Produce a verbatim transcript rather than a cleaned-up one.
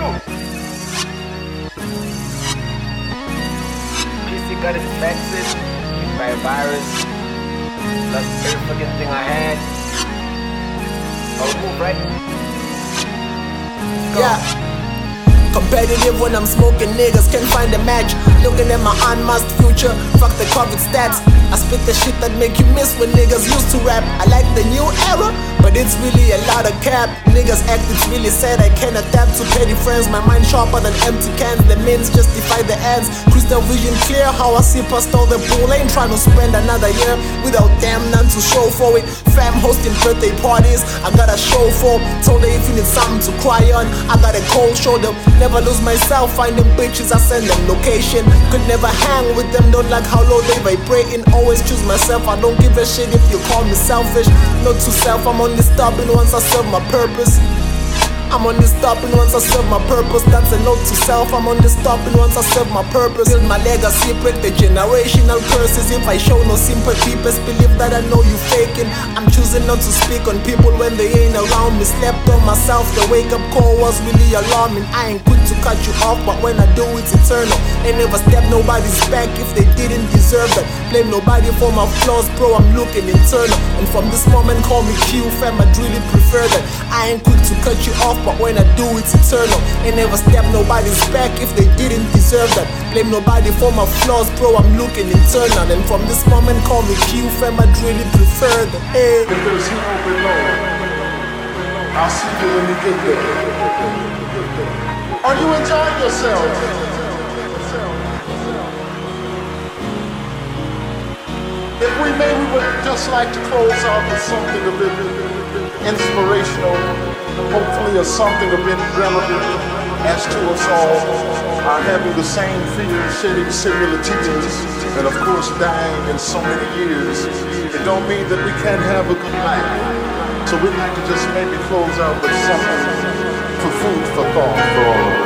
P C got infected by a virus. Lost every fucking thing I had. I'll move, right? Yeah. Competitive when I'm smoking, niggas can't find a match. Looking at my unmasked future, fuck the COVID stats. I spit the shit that make you miss when niggas used to rap. I like the new era, but it's really a lot of cap. Niggas act, it's really sad, I can't adapt to petty friends. My mind sharper than empty cans, the means justify the ends. Crystal vision clear, how I see past all the bull. Ain't trying to spend another year without damn none to show for it. Fam hosting birthday parties, I got a show for. Told her if you need something to cry on, I got a cold shoulder. Never lose myself, finding bitches, I send them location. Could never hang with them, don't like how low they vibrating. Always choose myself, I don't give a shit if you call me selfish. Not too self, I'm only stopping once I serve my purpose. I'm only stopping once I serve my purpose. That's a note to self, I'm only stopping once I serve my purpose. Build my legacy, break the generational curses. If I show no sympathy, best believe that I know you faking. I'm choosing not to speak on people when they ain't around me. Slept on myself, the wake up call was really alarming. I ain't quick to cut you off, but when I do it's eternal. Ain't never step nobody's back if they didn't deserve that. Blame nobody for my flaws, bro, I'm looking internal. And from this moment call me Q, fam, I'd really prefer that. I ain't quick to cut you off, but when I do it's eternal. Ain't never step nobody's back if they didn't deserve that. Blame nobody for my flaws, bro, I'm looking internal. And from this moment call me Q, fam, I'd really prefer that. Hey. If there's hero below, I'll see you when you get there. Are you enjoying yourself? If we may, we would just like to close out with something a bit inspirational, hopefully or something a bit relevant as to us all are having the same fears, shedding similar tears, and of course dying in so many years. It don't mean that we can't have a good life. So we'd like to just maybe close out with something for food for thought for all of us.